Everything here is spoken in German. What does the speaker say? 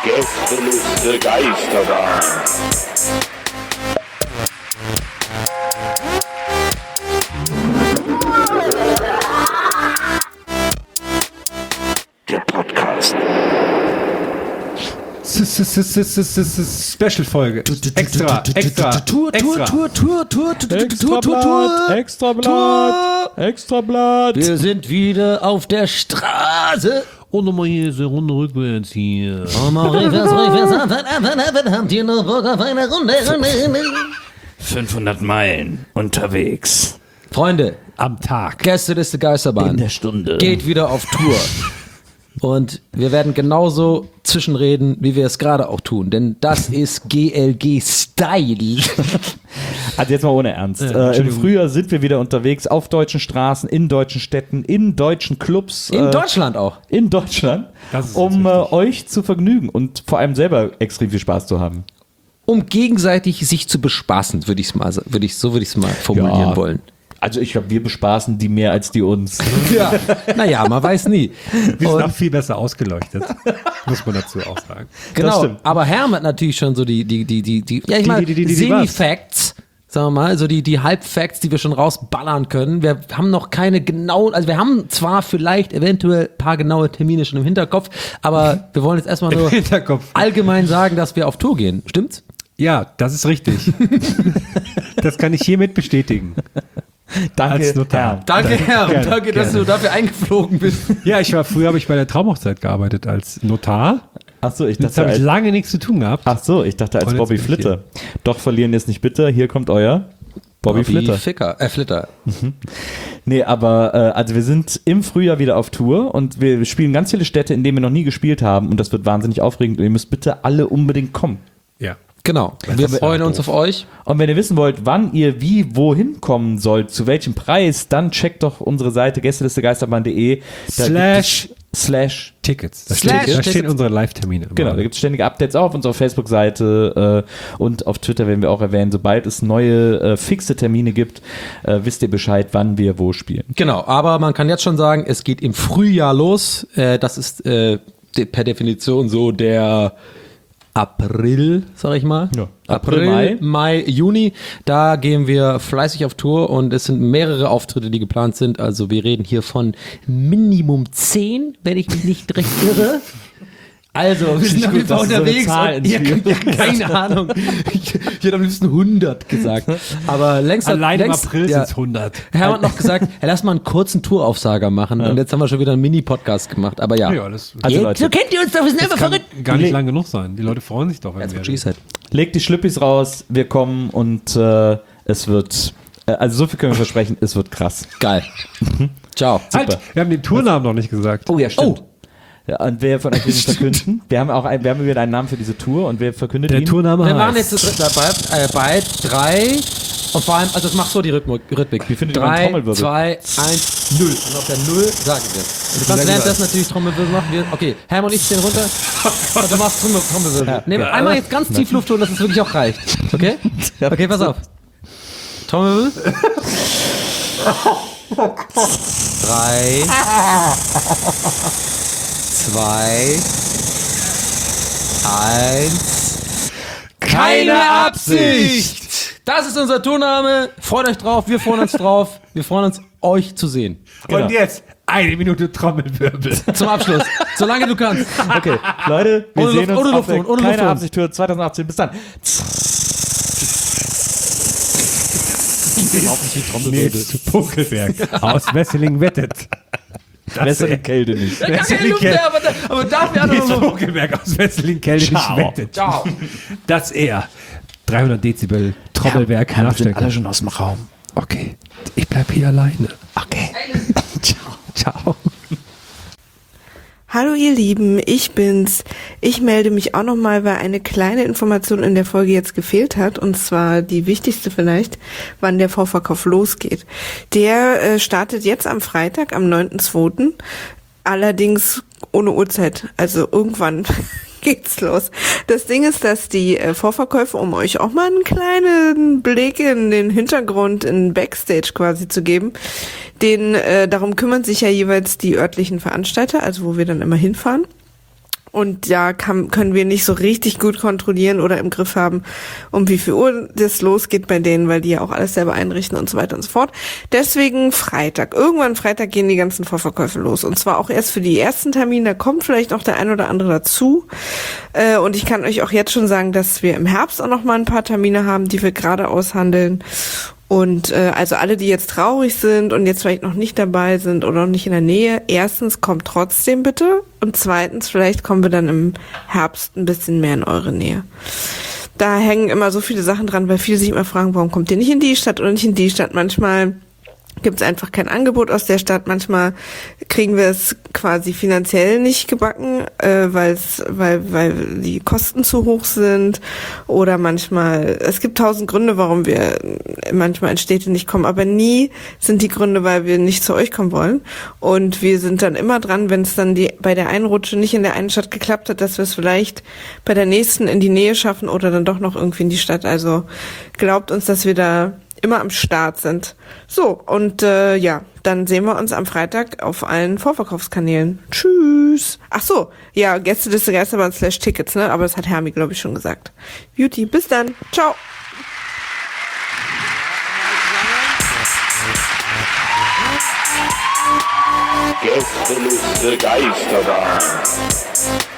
Gästeliste Geisterbahn. Der Podcast. Special-Folge. Extrablatt. Wir sind wieder auf der Straße. Und nochmal hier so Runde rückwärts hier. Habt ihr noch Bock auf eine Runde? 500 Meilen unterwegs. Freunde, Am Tag. Gästeliste Geisterbahn In der Stunde. geht wieder auf Tour. Und wir werden genauso zwischenreden, wie wir es gerade auch tun. Denn das ist GLG-Style. Also jetzt mal ohne Ernst. Im Frühjahr sind wir wieder unterwegs auf deutschen Straßen, in deutschen Städten, in deutschen Clubs. In Deutschland auch. In Deutschland, Das ist um jetzt wichtig. euch zu vergnügen und vor allem selber extrem viel Spaß zu haben. Um gegenseitig sich zu bespaßen, würde ich es mal formulieren Ja. wollen. Also ich glaube, wir bespaßen die mehr als die uns. Ja. Naja, man weiß nie. Wir sind Und- auch viel besser ausgeleuchtet. Muss man dazu auch sagen. Genau, stimmt. aber Herm hat natürlich schon so die ja, ich meine, die Semi-Facts, sagen wir mal, so die Halb-Facts, die wir schon rausballern können. Wir haben noch keine genauen, also wir haben zwar vielleicht eventuell ein paar genaue Termine schon im Hinterkopf, aber wir wollen jetzt erstmal nur Hinterkopf. allgemein sagen, dass wir auf Tour gehen. Stimmt's? Ja, das ist richtig. Das kann ich hiermit bestätigen. Danke, Als Notar. Herr. Danke, Herm. Gerne, Danke, dass gerne. du dafür eingeflogen bist. Ja, früher habe ich bei der Traumhochzeit gearbeitet als Notar. Achso, ich Jetzt dachte, habe ich als, lange nichts zu tun gehabt. als Und Bobby jetzt bin ich Flitter. Doch verlieren ist nicht bitter. Hier kommt euer Bobby Flitter. Flitter. Nee, aber also wir sind im Frühjahr wieder auf Tour und wir spielen ganz viele Städte, in denen wir noch nie gespielt haben und das wird wahnsinnig aufregend und ihr müsst bitte alle unbedingt kommen. Ja. Genau. Wir ist freuen ja uns doof. auf euch. Und wenn ihr wissen wollt, wann ihr wie wohin kommen sollt, zu welchem Preis, dann checkt doch unsere Seite gästelistegeisterbahn.de. Slash Tickets. Da, Slash da stehen Tickets. unsere Live-Termine. immer. Genau, da gibt es ständige Updates auch auf unserer Facebook-Seite und auf Twitter werden wir auch erwähnen. Sobald es neue fixe Termine gibt, wisst ihr Bescheid, wann wir wo spielen. Genau, aber man kann jetzt schon sagen, es geht im Frühjahr los. Das ist per Definition so der April, sag ich mal. Ja. April, April, Mai, Juni. Da gehen wir fleißig auf Tour und es sind mehrere Auftritte, die geplant sind. Also wir reden hier von Minimum 10, wenn ich mich nicht recht irre. Also, wir sind Nicht auf jeden gut, Fall dass du so eine unterwegs. Zahl Und, ja, keine Ahnung. Ich hätte am liebsten 100 gesagt. Aber längst Allein im längst, April ja, sind es 100. Herr hat noch gesagt, lass mal einen kurzen Touraufsager machen. Und jetzt haben wir schon wieder einen Mini-Podcast gemacht. Aber ja. Ja, das Also so Leute, kennt ihr uns doch, wir sind einfach kann verrückt. gar nicht lang genug sein. Die Leute freuen sich doch. wenn That's wir- what she said. legt die Schlüppis raus, wir kommen und es wird, also so viel können wir versprechen, es wird krass. Geil. Ciao. Halt, wir haben den Tournamen noch nicht gesagt. Oh ja, stimmt. Oh. Ja, und wer von euch will ihn verkünden? Wir haben wieder einen Namen für diese Tour und wer verkündet Der ihn? Tourname Wir waren heißt... jetzt zu dritt dabei, bei 3 und vor allem, also das macht so die Rhythmik. Wie findet ihr meinen 3, Trommelwirbel? 2, 1, 0. Und auf der 0 sagen wir. Und du kannst währenddessen natürlich Trommelwirbel machen. Okay, Hermann und ich stehen runter und du machst Trommelwirbel. Nehmen einmal jetzt ganz tief Luft holen, dass es wirklich auch reicht. Okay? Okay, pass auf. Trommelwirbel. 3, 2, 1. Keine Absicht! Das ist unser Tourname. Freut euch drauf, wir freuen uns drauf. Wir freuen uns, euch zu sehen. Genau. Und jetzt 1 Minute Trommelwirbel. Zum Abschluss. Solange du kannst. Okay, Leute, wir Ohne sehen Luft- uns ohne auf der Luft holen, ohne Keine Luft holen. Absicht Tour 2018. Bis dann. Nils Punkelberg aus Wesseling wettet. Bessere Kälte nicht. Gar keine Luft mehr, aber dafür hat er Nils noch so. Punkelberg aus Wesseling-Kälte nicht Ciao. wettet. Ciao. Dass er 300 Dezibel Trommelwerk nachstellen kann. schon aus dem Raum. Okay, ich bleib hier alleine. Okay. Ciao. Hallo ihr Lieben, ich bin's. Ich melde mich auch nochmal, weil eine kleine Information in der Folge jetzt gefehlt hat, und zwar die wichtigste vielleicht, wann der Vorverkauf losgeht. Der startet jetzt am Freitag, am 9.2., allerdings ohne Uhrzeit, also irgendwann geht's los. Das Ding ist, dass die Vorverkäufe, um euch auch mal einen kleinen Blick in den Hintergrund, in Backstage quasi zu geben, darum kümmern sich ja jeweils die örtlichen Veranstalter, also wo wir dann immer hinfahren. Und da können wir nicht so richtig gut kontrollieren oder im Griff haben, um wie viel Uhr das losgeht bei denen, weil die ja auch alles selber einrichten und so weiter und so fort. Deswegen Freitag. Irgendwann Freitag gehen die ganzen Vorverkäufe los. Und zwar auch erst für die ersten Termine. Da kommt vielleicht noch der ein oder andere dazu. Und ich kann euch auch jetzt schon sagen, dass wir im Herbst auch noch mal ein paar Termine haben, die wir gerade aushandeln. Und also alle, die jetzt traurig sind und jetzt vielleicht noch nicht dabei sind oder noch nicht in der Nähe, erstens kommt trotzdem bitte und zweitens vielleicht kommen wir dann im Herbst ein bisschen mehr in eure Nähe. Da hängen immer so viele Sachen dran, weil viele sich immer fragen, warum kommt ihr nicht in die Stadt oder nicht in die Stadt? Manchmal gibt es einfach kein Angebot aus der Stadt. Manchmal kriegen wir es quasi finanziell nicht gebacken, weil die Kosten zu hoch sind. Oder manchmal, es gibt 1000 Gründe, warum wir manchmal in Städte nicht kommen. Aber nie sind die Gründe, weil wir nicht zu euch kommen wollen. Und wir sind dann immer dran, wenn es dann bei der einen Rutsche nicht in der einen Stadt geklappt hat, dass wir es vielleicht bei der nächsten in die Nähe schaffen oder dann doch noch irgendwie in die Stadt. Also glaubt uns, dass wir da immer am Start sind. So, und ja, dann sehen wir uns am Freitag auf allen Vorverkaufskanälen. Tschüss. Ach so, ja, Gästeliste Geisterbahn /Tickets, ne? Aber das hat Hermi, glaube ich, schon gesagt. Beauty, bis dann. Ciao. Gästeliste Geisterbahn.